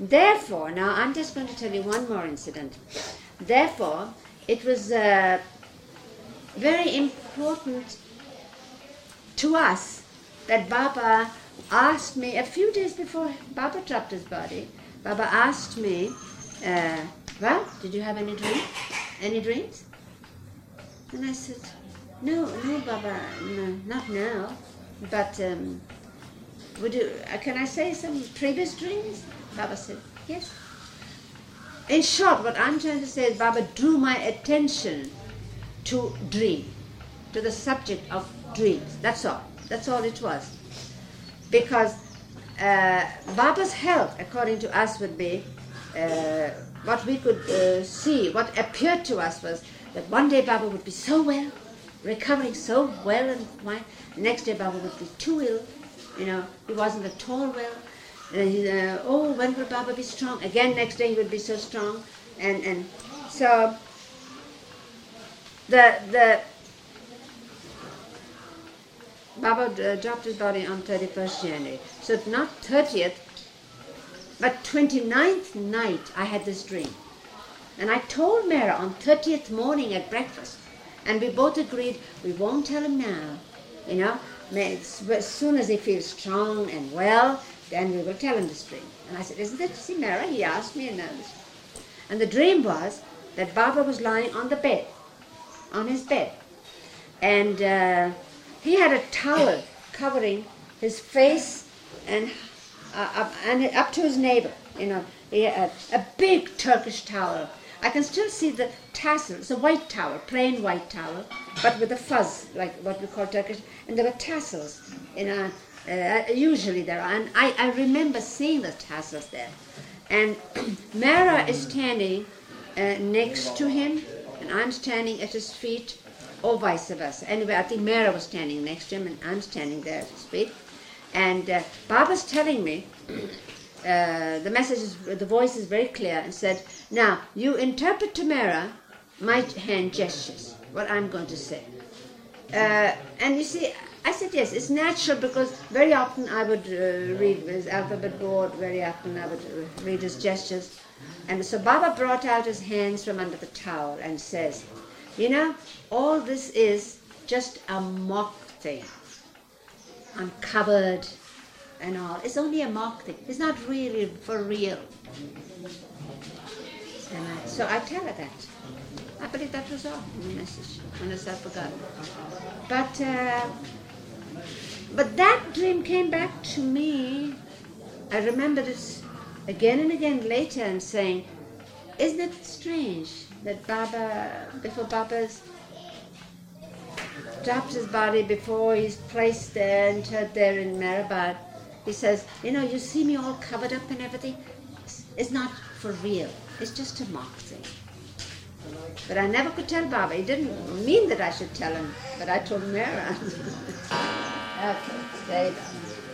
Therefore, now I'm just going to tell you one more incident. Therefore, it was very important to us that Baba asked me, a few days before Baba dropped his body, Baba asked me, well, did you have any dreams? Any dreams? And I said, no, Baba, no, not now. But would you, can I say some previous dreams? Baba said, yes. In short, what I'm trying to say is Baba drew my attention to dream, to the subject of dreams. That's all. That's all it was. Because Baba's health, according to us, would be what we could see, what appeared to us was that one day Baba would be so well, recovering so well, and next day Baba would be too ill. You know, he wasn't at all well. Oh, when will Baba be strong? Again, next day he would be so strong. And so the Baba dropped his body on 31st January. So not 30th, but 29th night I had this dream. And I told Mera on 30th morning at breakfast. And we both agreed we won't tell him now. You know, as soon as he feels strong and well, then we will tell him this dream. And I said, isn't it, see Mera? He asked me, and the dream was that Baba was lying on the bed, on his bed. And he had a towel covering his face and up to his navel. You know, he had a big Turkish towel. I can still see the tassel. It's a white towel, plain white towel, but with a fuzz, like what we call Turkish. And there were tassels. You know, usually there are. And I remember seeing the tassels there. And Mera is standing next to him, and I'm standing at his feet, or vice versa. Anyway, I think Mera was standing next to him, and I'm standing there at his feet. And Baba's telling me, the voice is very clear, and said, now, you interpret to Mera my hand gestures, what I'm going to say. And you see, I said, yes, it's natural, because very often I would read his alphabet board, very often I would read his gestures. And so Baba brought out his hands from under the towel and says, you know, all this is just a mock thing. I'm covered and all. It's only a mock thing. It's not really for real. And so I tell her that. I believe that was all in the message, unless I forgot. But that dream came back to me. I remember this again and again later and saying, isn't it strange that Baba, before Baba's dropped his body, before he's placed there, interred there in Mehrabad, he says, you know, you see me all covered up and everything. It's not for real. It's just a mock thing. But I never could tell Baba. He didn't mean that I should tell him, but I told Mera. Okay, stay down.